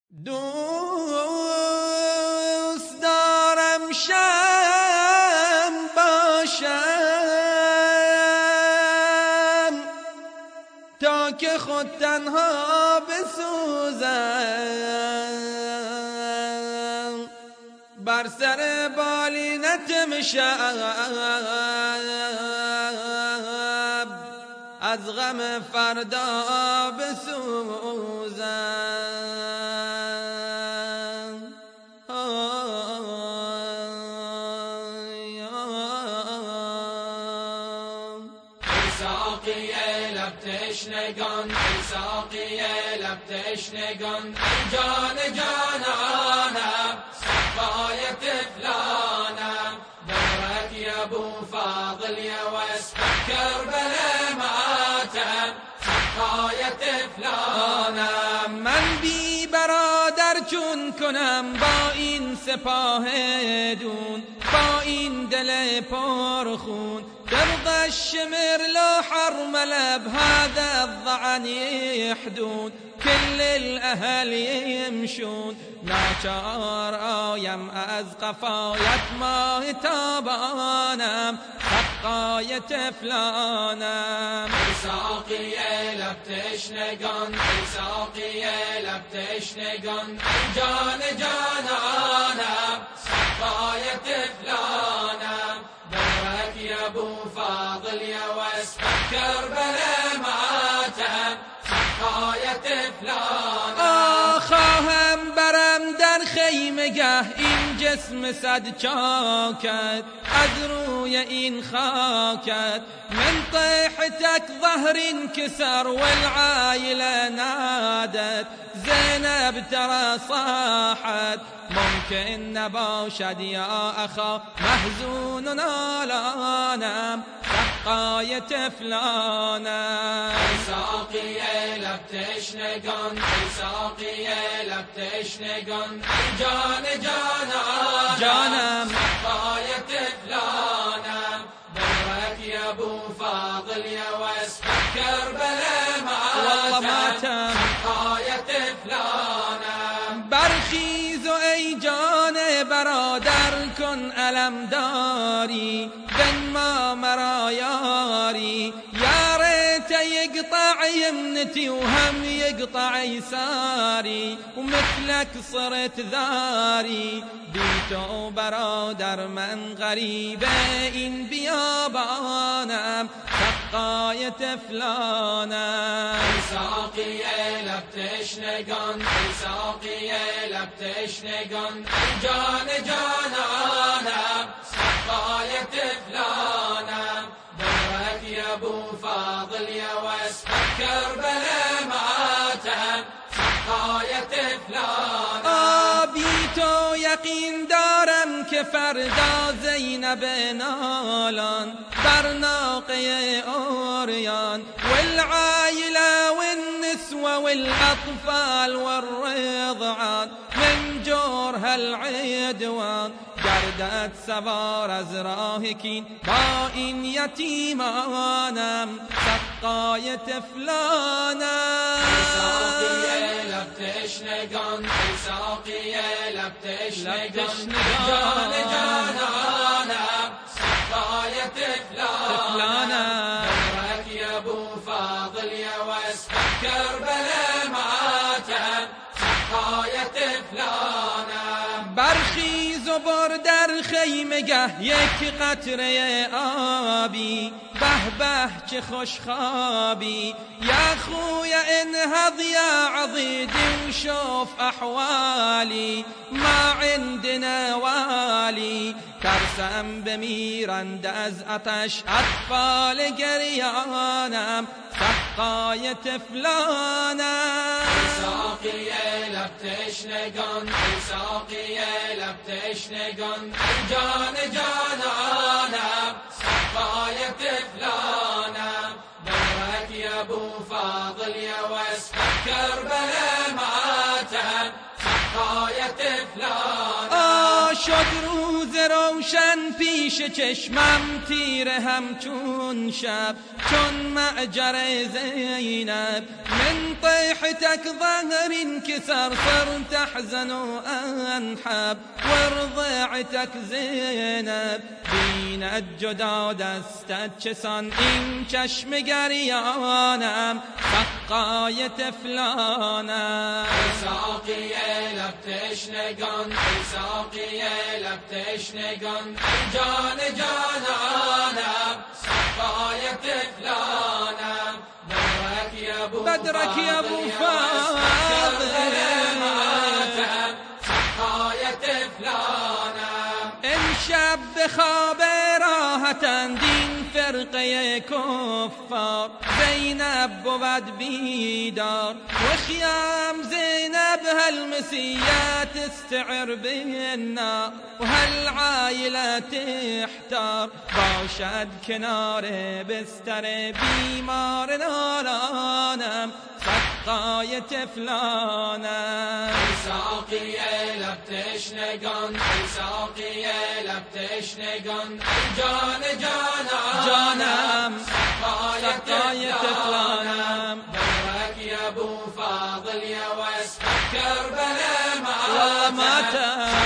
دوست دارم شم باشم تا که خود تنها بسوزم، بر سر بالینت شب از غم فردا بسوزم. ساقی لب تشنگان، ای ساقی لب تشنگان، ای جان جانانم، صفای طفلانم، دورك يا ابو فاضل يا واسمك کربلا ماتم، صفای طفلانم. من بی برادر چون کنم با این سپاه دون، با این دل پرخون، ترضى الشمر لو حرم لب هذا الظعن يحدون، كل الأهل يمشون، ناچار آیم از قفایت ماه تابانم، حقای طفلانم. ای ساقی لب تشنگان، ای ساقی لب تشنگان، ای جان جانانم، صفای طفلانم، دورك يا ابو فاضل يا واسمك کربلا ماتم، صفای طفلانم. خواهم برم در خیمگه این جسم صد چاکت، از روی این خاکت، من طيحتك ظهر انكسر والعائلة نادت، زينب ترى صاحت، ممكن نباشد يا أخا محزون آلانم، حقای طفلانم. ای ساقی لب تشنگان، ای ساقی لب تشنگان، ای جان جانانم، صفای طفلانم، دورك يا ابو فاضل يا واسمك کربلا ماتم، صفای طفلانم. برخیز و ای جان برادر کن علم داری، بنما مرا یاری، يا ريت يقطع يمنتي وهم يقطع يساري، ومثلك صرت ذاري، بيتو برادر من غریبه این بیابانم، حقای طفلانم. ای ساقی لب تشنگان، ای ساقی لب تشنگان، ای جان جانانم، صفای طفلانم، دورك يا ابو فاضل يا واسمك کربلا ماتم، صفای طفلانم. بی تو یقین دارم که فردا زینب نالان بر ناقه اوریان، والعائلة والنسوة والأطفال والرضعان من جورها العدوان، گردد سوار از راه کین با این یتیمانم، حقای طفلانم. ای ساقی لب تشنگان، ای ساقی لب تشنگان، جان جانانم، صفای طفلانم، دورك يا ابو فاضل يا واسمك کربلا ماتم، صفای طفلانم. برخیز و بر در خیمگه یک قطره آبی، به به چه خوشخوابی، یا خوی انهض یا عضیدی وشوف احوالی، ما عندنا والی، ترسم بمیرند از آتش اطفال گریانم، حقای طفلانم. ای ساقی لب تشنگان، ای ساقی لب تشنگان، ای جان جانانم، صفای طفلانم، دورك يا ابو فاضل يا واسمك کربلا ماتم، صفای طفلانم. شد روز روشن پیش چشمم تیره همچون شب چون معجر زینب من طيحتك ظهر انكسر صرت احزن وانحب ورضعتك زینب بینت جدا دستت چسان این چشم گریانم سقای طفلانم ساقی لب تشنگان ساقی لب تشنگان جان جانانم سقای طفلانم بدرك يا ابو فاضل سقای طفلانم امشب به خواب راحتند این فرقه کفار زینب بود بیدار وخيام زينب هالمسيات تستعر بالنار وهالعائلة تحتار باشد کنار بستر بیمار نالانم سقای طفلانم ساقی لب تشنگان ساقی لب تشنگان جان جانم سقای طفلانم برك يا ابو فاضل يا واسع كربلاء مات